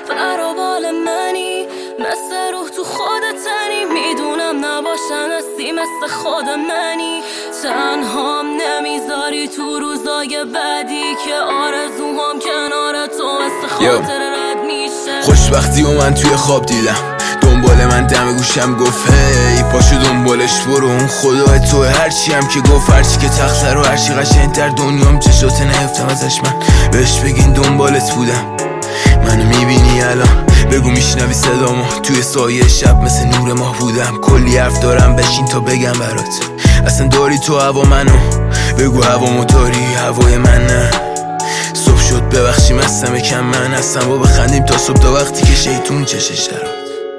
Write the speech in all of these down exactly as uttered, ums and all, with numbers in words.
برابال منی، مثل روح تو خودتنی. میدونم نباشن هستی مثل خود منی. تنهام نمیذاری تو روزای بعدی که آرزوهام کنار تو مثل خاطر رد میشه. خوشبختی و من توی خواب دیدم، دنبال من دم گوشم گفت هی پاشو دنبالش برو. اون خدا تو هرچی هم که گفت، هرچی که تخته رو هرچی قشنگ در دنیام چشات نهفتم ازش. من بهش بگین دنبالت بودم. منو میبینی الان؟ بگو میشنوی صدامو؟ توی سایه شب مثل نور ماه بودم. کلی حرف دارم بشین تا بگم برات. اصلا داری تو هوا منو؟ بگو هوا موتوری هوای من نه. صبح شد ببخشی مستم کم من هستم با بخندیم تا صبح، تا وقتی که شیطون چشش درات.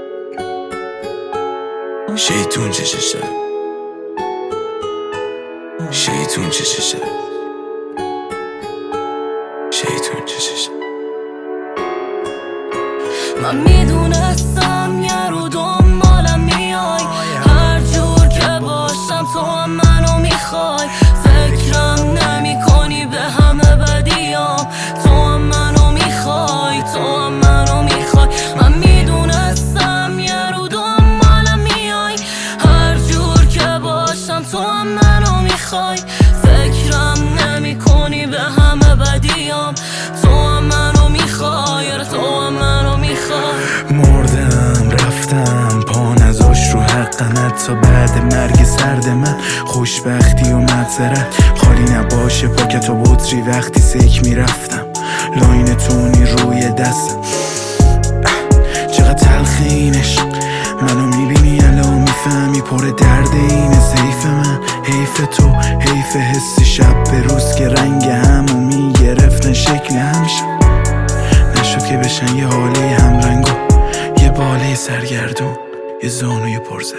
شیطون چشش درات. شیطون چشش درات. شیطون چشش درات. من میدونستم یه رو دنبالم میای، هر جور که باشم تو هم منو میخوای. فکرم نمی کنی به همه بدیام، تو هم منو میخوای، تو هم منو میخوای. من میدونستم یه رو دنبالم میای، هر جور که باشم تو هم منو میخوای. فکرم نمی کنی به همه بدیام، تو هم منو میخوای، تو هم منو میخوای. مردم رفتم پا نذاش رو حقم، تا بعد مرگ سرد من خوشبختی و معذرت خالی نباشه پاکت و بطری. وقتی سیک میرفتم لاین تونی روی دستم. چقدر تلخ این عشق، منو میبینی الان میفهمی پر درد اینه. سیف من حیف تو، حیف حسی شب به روز که رنگ همو میگرفتن شکل همیشه. نشد که بشن یه حاله همرنگو، یه باله سرگردون، یه زانوی پرزخم.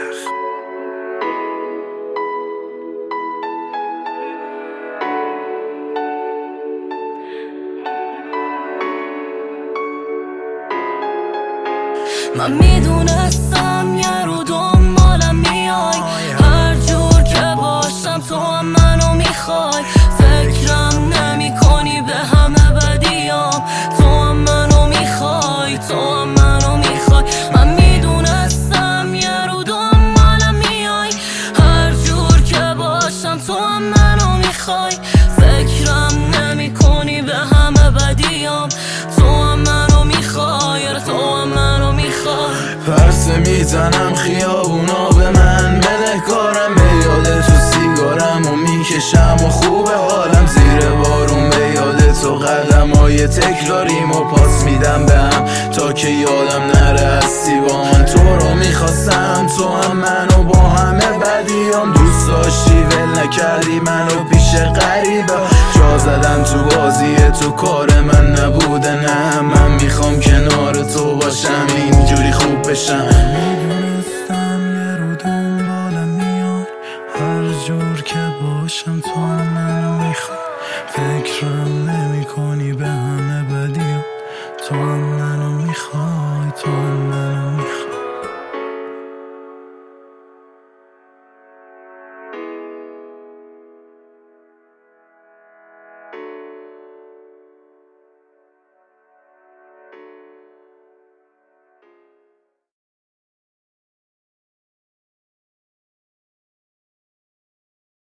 من میدونستم یه رو دنبالم میای، هر جور که باشم تو هم منو میخوای. فکرم نمی کنی به همه بدیام، تو هم منو میخوای، تو هم منو میخوای. من میدونستم یه رو دنبالم میای، هر جور که باشم تو هم منو میخوای. فکرم نمی کنی به همه بدیام، تو هم منو میخوای، تو هم منو میخوای. پرسه میزنم خیابونا به من، بدهکارم به یاد تو سیگارم و میکشم و خوبه حالم زیر بارون به یاد تو. قدم های تکراریم و پاس میدم به هم تا که یادم نره هستی با من. تو رو میخواستم، تو هم منو با همه بدیام دوست داشتی، ول نکردی منو پیش غریبه. جا زدم تو بازی تو، کار من نبوده نه. من میخوام کنار تو باشم اینجوری خوب بشم. میدونستم یه رو دنبالم میای، هر جور که باشم تو هم منو میخوای. فکرم نمی کنی به همه بدیام، تو هم منو میخوای، تو هم منو میخوای.